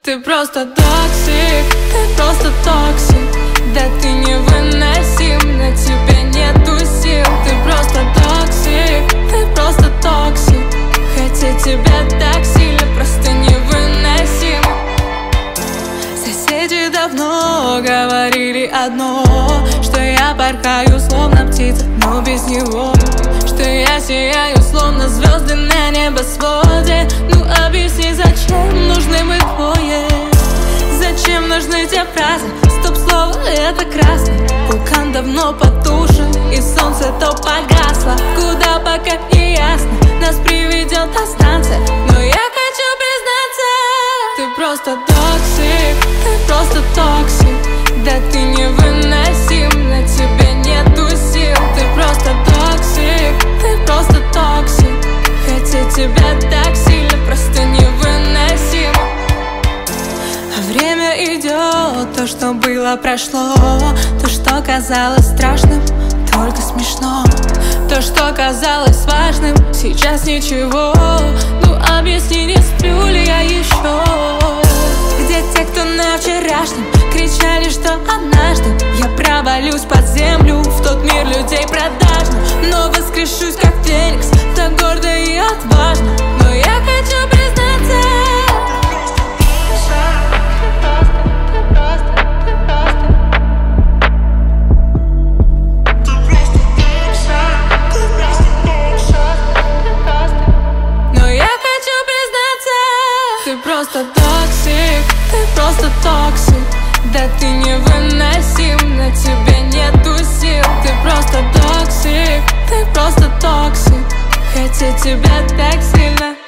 Ты просто токсик, ты просто токсик. Да ты невыносим, на тебя нету сил. Ты просто токсик, ты просто токсик. Хотеть тебя так сильно просто невыносим. Соседи давно говорили одно, что я порхаю словно птица, но без него. Что я сияю словно звезды на небосводе. Ну объясни, зачем нужны мы двое? Зачем нужны те фразы? Стоп-слово — это красный. Вулкан давно потушен, и солнце то погасло. Куда пока не ясно, нас приведет та станция. Но я хочу признаться, ты просто токсик, ты просто токсик. Да ты невыносим, на тебя нету сил. Ты просто токсик, ты просто токсик. Хотеть тебя так сильно просто невыносимо. Время идет, то, что было, прошло. То, что казалось страшным, только смешно. То, что казалось важным, сейчас ничего. Ну объясни, не сплю ли я еще? Где те, кто на вчерашнем кричали, что однажды я провалюсь под землю, в тот мир людей продажных, но воскрешусь как феникс, так гордо и отважно. Но я хочу признаться, ты просто токсик, ты просто токсик. Да ты невыносим, на тебя нету сил. Ты просто токсик, ты просто токсик. Хотеть тебя так сильно